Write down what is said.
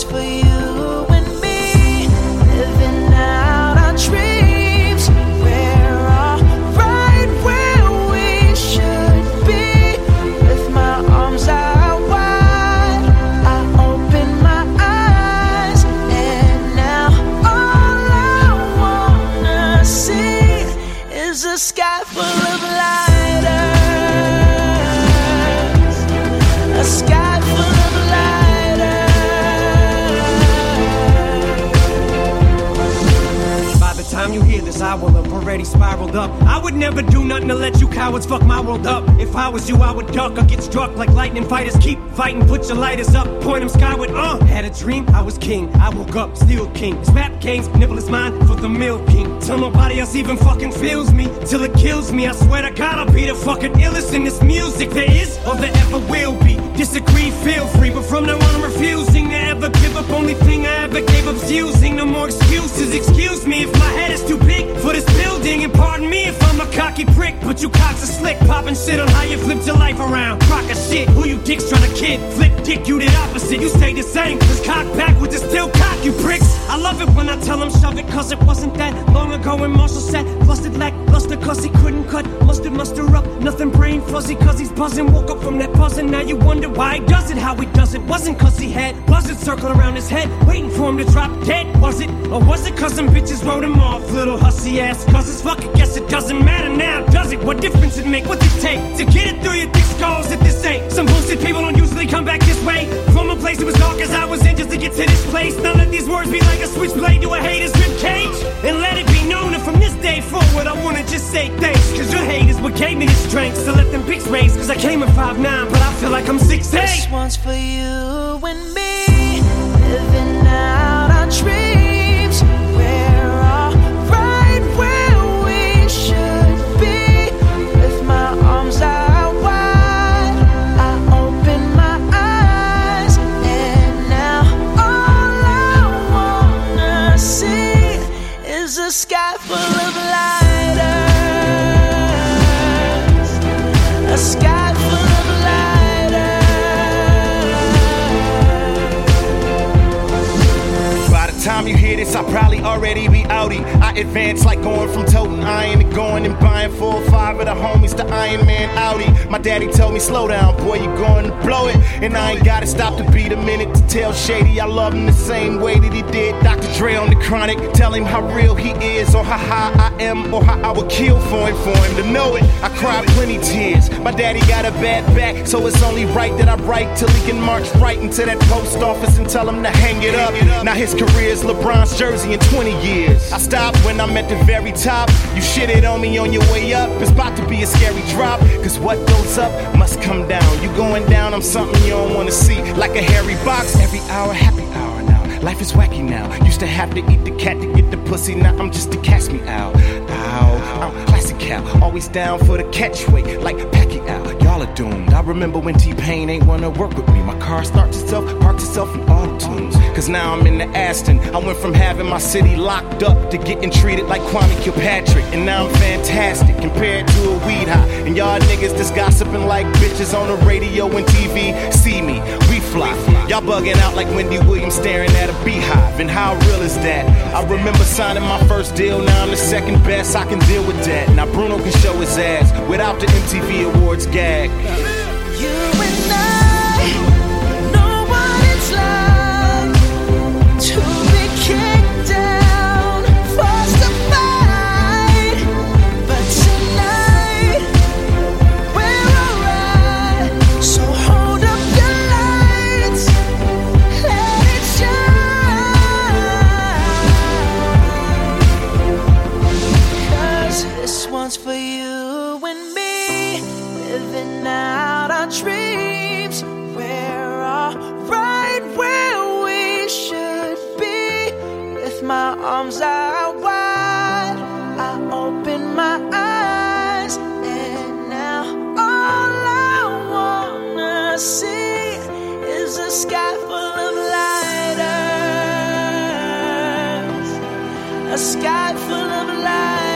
one's for you and me, living out our dreams. We're all right where we should be, with my arms out wide. I open my eyes, and now all I wanna see is a sky full of lighters. A sky full of lighters. By the time you hear this, I will have already spiraled up. I would never do nothing to let you cowards fuck my world up. If I was you, I would duck or get struck like lightning fighters. Keep fighting, put your lighters up, point them skyward. Had a dream, I was king. I woke up, still king. This rap game's nibble is mine for the milking. Till nobody else even fucking feels me, till it kills me. I swear to God, I'll be the fucking illest in this music there is or there ever will be. Disagree, feel free, but from now on I'm refusing to ever give up. Only thing I ever gave up's using. No more excuses. Excuse me if my head is too big for this building, and pardon me if I'm a cocky prick, but you cocks are slick, popping shit on how you flipped your life around. Crock of shit, who you dicks trying to kid? Flip dick, you the opposite. You stay the same, cause cock backwards is still cock, you pricks. I love it when I tell them shove it, cause it wasn't that long ago when Marshall said busted lackluster cause he couldn't cut mustard muster up. Nothing brain fuzzy cause he's buzzing. Woke up from that buzzing, now you wonder why he does it, how he does it. Wasn't cause he had buzzards circling around his head, waiting for him to drop dead, was it? Or was it cause some bitches wrote him off? Little hussy ass cause fuck it, guess it doesn't matter now, does it? What difference it make? What's it take to get it through your thick skulls if this ain't some bullshit? People don't usually come back this way from a place that was dark as I was in just to get to this place. Now let these words be like a switchblade to a hater's ribcage, and let it be known that from this day forward I wanna just say thanks, cause your hate is what gave me the strength. So let them pics raise, cause I came at 5'9", but I feel like I'm 6'8". This one's for you and me, living out our dreams. We're all right where we should be, with my arms out wide. I open my eyes, and now all I wanna see is a sky full of lighters. A sky full of time you hear this, I'll probably already be outie. I advance like going from toting iron to going and buying 4 or 5 of the homies to Iron Man Audi. My daddy told me, slow down, boy, you going to blow it. And I ain't gotta stop to beat a minute to tell Shady I love him the same way that he did Dr. Dre on the Chronic. Tell him how real he is, or how high I am, or how I would kill for him to know it. I cried plenty tears. My daddy got a bad back, so it's only right that I write till he can march right into that post office and tell him to hang it up. Now his career is LeBron's jersey in 20 years. I stopped when I'm at the very top. You shitted on me on your way up. It's about to be a scary drop, cause what goes up must come down. You going down, I'm something you don't wanna see. Like a hairy box, every hour, happy hour now. Life is wacky now. Used to have to eat the cat to get the pussy. Now I'm just to catch me out. Ow, I'm classic Cal. Always down for the catch weight, like Pacquiao. Y'all are doomed. I remember when T-Pain ain't wanna work with me. My car starts itself, parks itself in auto-tunes. Cause now I'm in the Aston. I went from having my city locked up to getting treated like Kwame Kilpatrick. And now I'm fantastic compared to a weed high. And y'all niggas just gossiping like bitches on the radio and TV. See me, we fly. Y'all bugging out like Wendy Williams staring at a beehive. And how real is that? I remember signing my first deal. Now I'm the second best, I can deal with that. Now Bruno can show his ass without the MTV Awards gag. You and I know what it's like to be kicked down, forced to fight. But tonight we're alright. So hold up your lights, let it shine. Cause this one's for you and me, living out our dreams. We're all right where we should be, with my arms out wide. I open my eyes, and now all I wanna see is a sky full of lighters. A sky full of lighters.